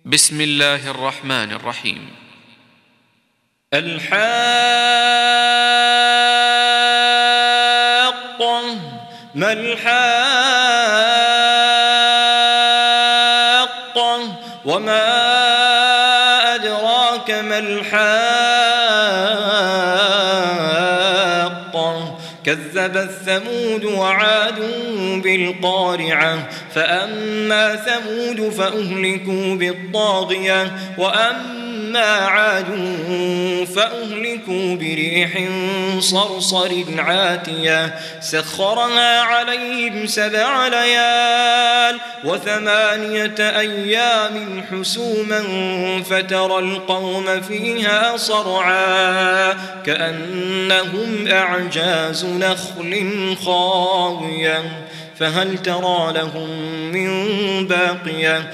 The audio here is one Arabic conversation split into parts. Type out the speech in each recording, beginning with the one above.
بسم الله الرحمن الرحيم. الحاقة ما الحاقة وما أدراك ما الحاقة كذبت ثمود وعاد بالقارعة فأما ثمود فأهلكوا بالطاغية وأما عاد فأهلكوا بريح صرصر عاتية سخرها عليهم 7 ليال و8 أيام حسوما فترى القوم فيها صرعا كأنهم أعجاز نخل خاوية فهل ترى لهم من باقية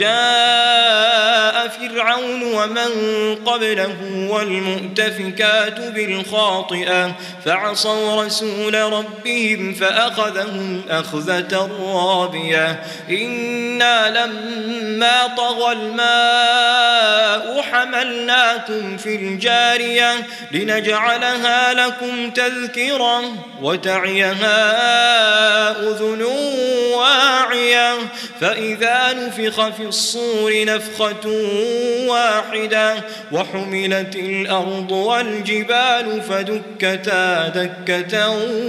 وجاء فرعون ومن قبله والمؤتفكات بالخاطئة فعصوا رسول ربهم فأخذهم أخذة رابية إنا لما طغى الماء حملناكم في الجارية لنجعلها لكم تذكرة وتعيها أذن واعية فإذا نفخ في الصور نفخة واحدة وحملت الأرض والجبال فدكتا دكة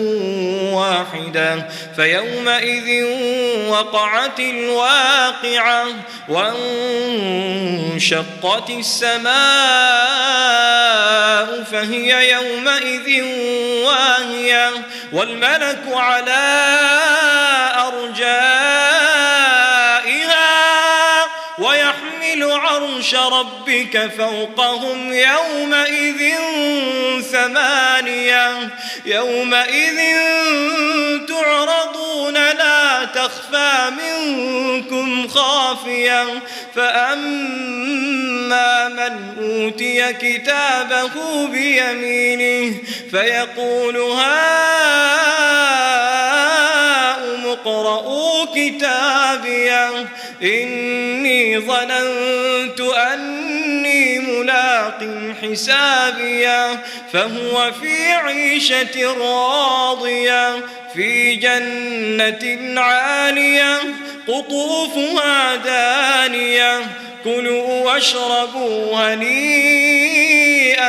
واحدة فيومئذ وقعت الواقعة وانشقت السماء فهي يومئذ واهية والملك على أرجائها ويحمل عرش ربك فوقهم يومئذ 8 يومئذ تعرضون لا تخفى منكم خافية فأما من أوتي كتابه بيمينه فيقول هاؤم اقرءوا كتابيه إني ظننت أني ملاق حسابيه فهو في عيشة راضية في جنة عالية قطوفها دانية كلوا واشربوا هنيئا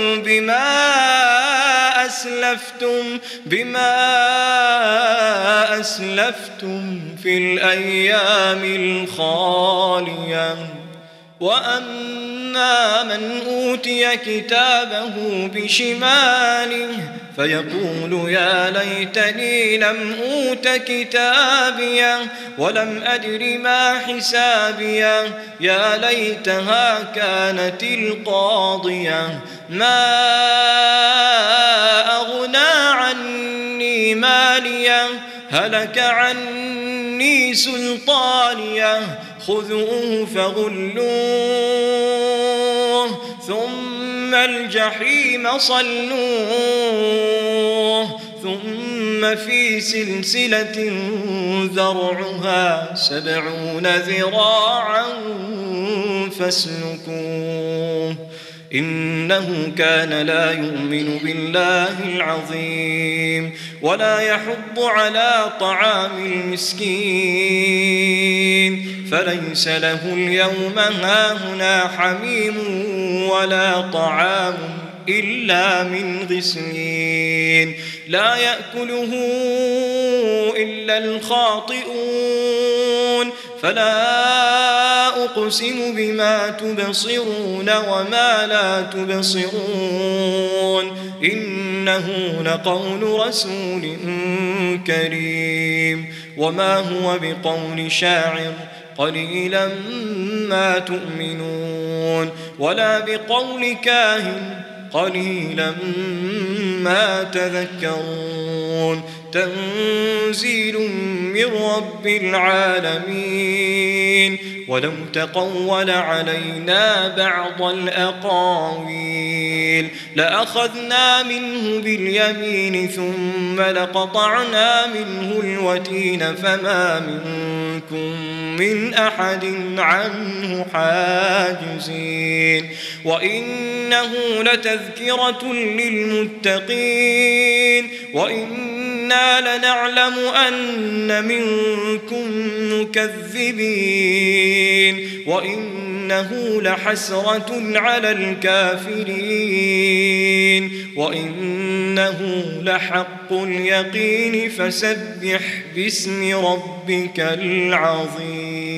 بما أسلفتم في الأيام الخالية وأما من أوتي كتابه بشماله فيقول يا ليتني لم أوت كتابيه ولم أدر ما حسابيه يا ليتها كانت القاضية ما أغنى عني ماليه هلك عني سلطانيه خذوه فغلوه ثم الجحيم صلوه ثم في سلسلة ذرعها 70 ذراعا فاسلكوه إنه كان لا يؤمن بالله العظيم ولا يحض على طعام المسكين فليس له اليوم هاهنا حميم ولا طعام إلا من غسلين لا يأكله إلا الخاطئون فلا أقسم بما تبصرون وما لا تبصرون إنه لقول رسول كريم وما هو بقول شاعر قليلا ما تؤمنون ولا بقول كاهن قليلا ما تذكرون تنزيل من رب العالمين ولو تقول علينا بعض الأقاويل لأخذنا منه باليمين ثم لقطعنا منه الوتين فما منكم منكم من أحد عنه حاجزين وإنه لتذكرة للمتقين وإنا لنعلم أن منكم مكذبين وإنه لحسرة على الكافرين وإنه لحق اليقين فسبح باسم ربك العظيم.